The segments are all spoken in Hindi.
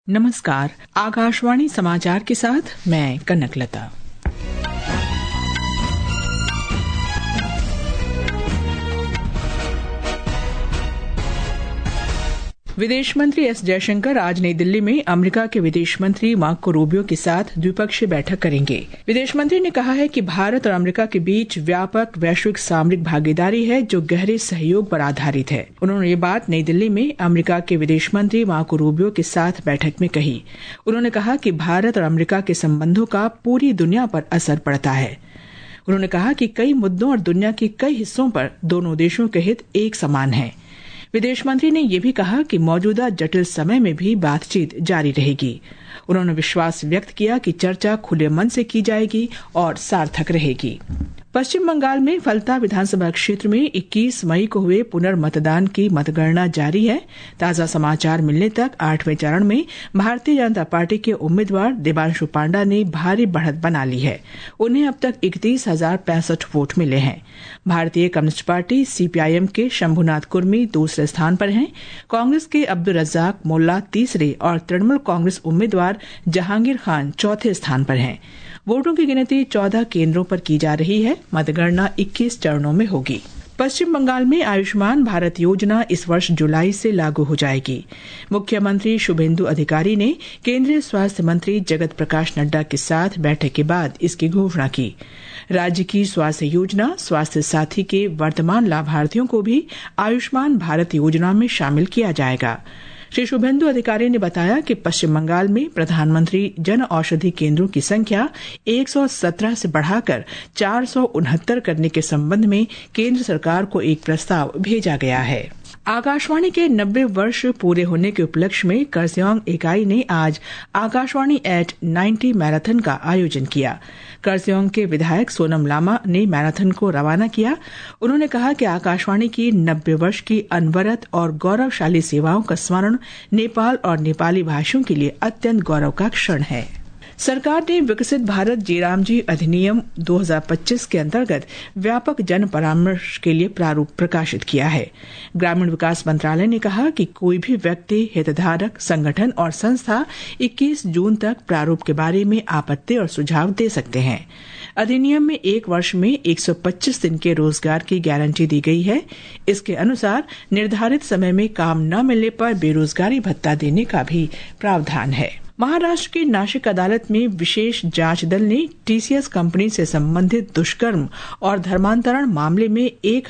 नमस्कार, आकाशवाणी समाचार के साथ मैं कनकलता। विदेश मंत्री एस जयशंकर आज नई दिल्ली में अमेरिका के विदेश मंत्री मार्को रूबियो के साथ द्विपक्षीय बैठक करेंगे। विदेश मंत्री ने कहा है कि भारत और अमेरिका के बीच व्यापक वैश्विक सामरिक भागीदारी है जो गहरे सहयोग पर आधारित है। उन्होंने ये बात नई दिल्ली में अमेरिका के विदेश मंत्री मार्को रूबियो के साथ बैठक में कही। उन्होंने कहा कि भारत और अमेरिका के संबंधों का पूरी दुनिया पर असर पड़ता है। उन्होंने कहा कि कई मुद्दों और दुनिया के कई हिस्सों पर दोनों देशों के हित एक समान है। विदेश मंत्री ने यह भी कहा कि मौजूदा जटिल समय में भी बातचीत जारी रहेगी। उन्होंने विश्वास व्यक्त किया कि चर्चा खुले मन से की जाएगी और सार्थक रहेगी। पश्चिम बंगाल में फलता विधानसभा क्षेत्र में 21 मई को हुए पुनर्मतदान की मतगणना जारी है। ताजा समाचार मिलने तक 8वें चरण में भारतीय जनता पार्टी के उम्मीदवार देवांशु पांडा ने भारी बढ़त बना ली है। उन्हें अब तक 31,065 वोट मिले हैं। भारतीय कम्युनिस्ट पार्टी सीपीआईएम के शंभुनाथ कुर्मी दूसरे स्थान पर हैं। कांग्रेस के अब्दुल रज्जाक मोल्ला तीसरे और तृणमूल कांग्रेस उम्मीदवार जहांगीर खान चौथे स्थान पर हैं। वोटों की गिनती 14 केंद्रों पर की जा रही है। मतगणना 21 चरणों में होगी। पश्चिम बंगाल में आयुष्मान भारत योजना इस वर्ष जुलाई से लागू हो जाएगी। मुख्यमंत्री शुभेंदु अधिकारी ने केंद्रीय स्वास्थ्य मंत्री जगत प्रकाश नड्डा के साथ बैठक के बाद इसकी घोषणा की। राज्य की स्वास्थ्य योजना स्वास्थ्य साथी के वर्तमान लाभार्थियों को भी आयुष्मान भारत योजना में शामिल किया जाएगा। श्री शुभेंदु अधिकारी ने बताया कि पश्चिम बंगाल में प्रधानमंत्री जन औषधि केंद्रों की संख्या 117 से बढ़ाकर 469 करने के संबंध में केंद्र सरकार को एक प्रस्ताव भेजा गया है। आकाशवाणी के 90 वर्ष पूरे होने के उपलक्ष्य में कर्सियोंग इकाई ने आज आकाशवाणी एट 90 मैराथन का आयोजन किया। कर्सियोंग के विधायक सोनम लामा ने मैराथन को रवाना किया। उन्होंने कहा कि आकाशवाणी की 90 वर्ष की अनवरत और गौरवशाली सेवाओं का स्मरण नेपाल और नेपाली भाषियों के लिए अत्यंत गौरव का क्षण है। सरकार ने विकसित भारत जीरामजी अधिनियम 2025 के अंतर्गत व्यापक जन परामर्श के लिए प्रारूप प्रकाशित किया है। ग्रामीण विकास मंत्रालय ने कहा कि कोई भी व्यक्ति, हितधारक, संगठन और संस्था 21 जून तक प्रारूप के बारे में आपत्ति और सुझाव दे सकते हैं। अधिनियम में 1 वर्ष में 125 दिन के रोजगार की गारंटी दी गई है। इसके अनुसार निर्धारित समय में काम न मिलने पर बेरोजगारी भत्ता देने का भी प्रावधान है। महाराष्ट्र की नासिक अदालत में विशेष जांच दल ने टीसीएस कंपनी से संबंधित दुष्कर्म और धर्मांतरण मामले में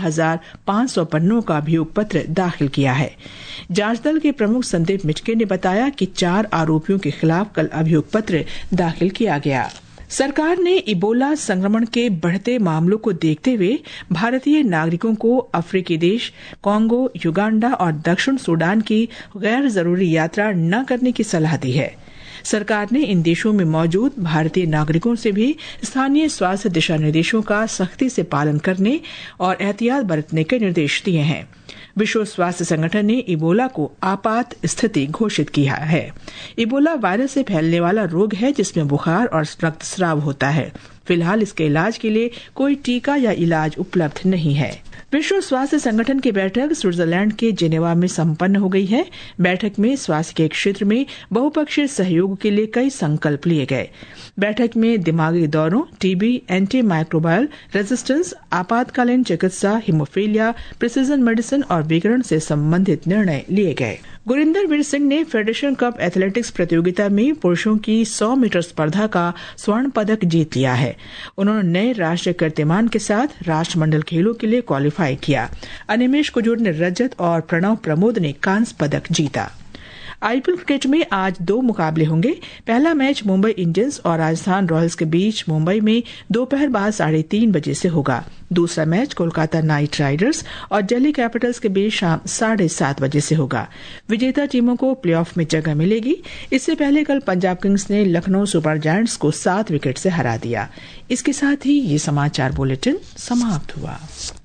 1,500 पन्नों का अभियोग पत्र दाखिल किया है। जांच दल के प्रमुख संदीप मिचके ने बताया कि 4 आरोपियों के खिलाफ कल अभियोग पत्र दाखिल किया गया। सरकार ने इबोला संक्रमण के बढ़ते मामलों को देखते हुए भारतीय नागरिकों को अफ्रीकी देश कांगो, युगांडा और दक्षिण सूडान की गैर जरूरी यात्रा न करने की सलाह दी है। सरकार ने इन देशों में मौजूद भारतीय नागरिकों से भी स्थानीय स्वास्थ्य दिशा निर्देशों का सख्ती से पालन करने और एहतियात बरतने के निर्देश दिए हैं। विश्व स्वास्थ्य संगठन ने इबोला को आपात स्थिति घोषित किया है। इबोला वायरस से फैलने वाला रोग है जिसमें बुखार और रक्तस्राव होता है। फिलहाल इसके इलाज के लिए कोई टीका या इलाज उपलब्ध नहीं है। विश्व स्वास्थ्य संगठन की बैठक स्विट्जरलैंड के जेनेवा में संपन्न हो गई है। बैठक में स्वास्थ्य के क्षेत्र में बहुपक्षीय सहयोग के लिए कई संकल्प लिए गए। बैठक में दिमागी दौरों, टीबी, एंटी माइक्रोबायल रेजिस्टेंस, आपातकालीन चिकित्सा, हीमोफीलिया, प्रिसीजन मेडिसिन और विकिरण से संबंधित निर्णय लिए गए। गुरिंदर वीर सिंह ने फेडरेशन कप एथलेटिक्स प्रतियोगिता में पुरुषों की 100 मीटर स्पर्धा का स्वर्ण पदक जीत लिया है। उन्होंने नए राष्ट्रीय कीर्तिमान के साथ राष्ट्रमंडल खेलों के लिए क्वालिफाई किया। अनिमेश कुजूर ने रजत और प्रणव प्रमोद ने कांस्य पदक जीता। आईपीएल क्रिकेट में आज 2 मुकाबले होंगे। पहला मैच मुंबई इंडियंस और राजस्थान रॉयल्स के बीच मुंबई में दोपहर बाद 3:30 बजे से होगा। दूसरा मैच कोलकाता नाइट राइडर्स और दिल्ली कैपिटल्स के बीच शाम 7:30 बजे से होगा। विजेता टीमों को प्लेऑफ में जगह मिलेगी। इससे पहले कल पंजाब किंग्स ने लखनऊ सुपर जायंट्स को 7 विकेट से हरा दिया। इसके साथ ही ये समाचार बुलेटिन समाप्त हुआ।